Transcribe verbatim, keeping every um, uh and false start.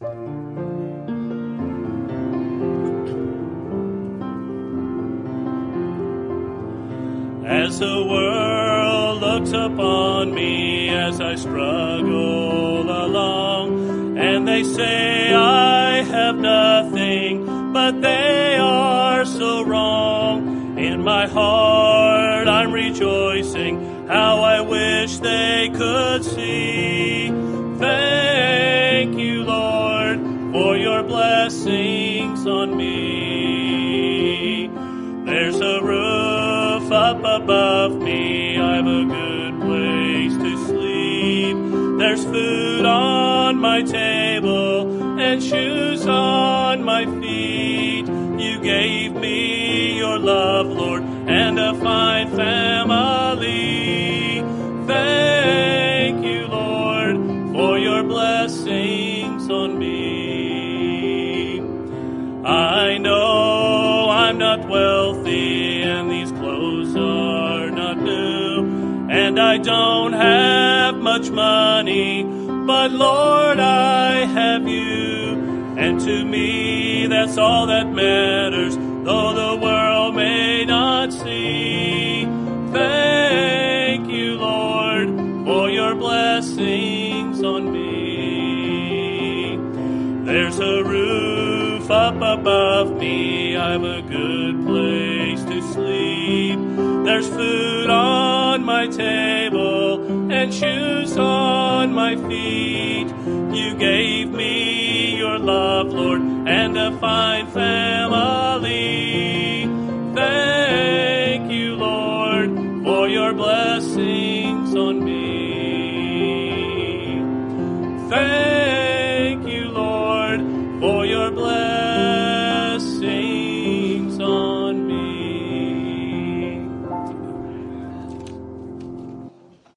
As the world looks upon me as I struggle along, and they say I have nothing, but they are so wrong. In my heart I'm rejoicing, how I wish they could see. Thank you, Lord, for your blessings on me. There's a roof up above me, I've a good place to sleep. There's food on my table and shoes on my feet. You gave me your love, Lord, and a fine family. Thank you, Lord, for your blessings on me. I know I'm not wealthy and these clothes are not new, and I don't have much money, but Lord, I have you, and to me that's all that matters, though the world may not see. Thank you, Lord, for your blessings on me. There's a roof up above me, I've a good place to sleep. There's food on my table and shoes on my feet. You gave me your love, Lord, and a fine family. Thank you, Lord, for your blessings on me. Thank you, Lord, for your blessings.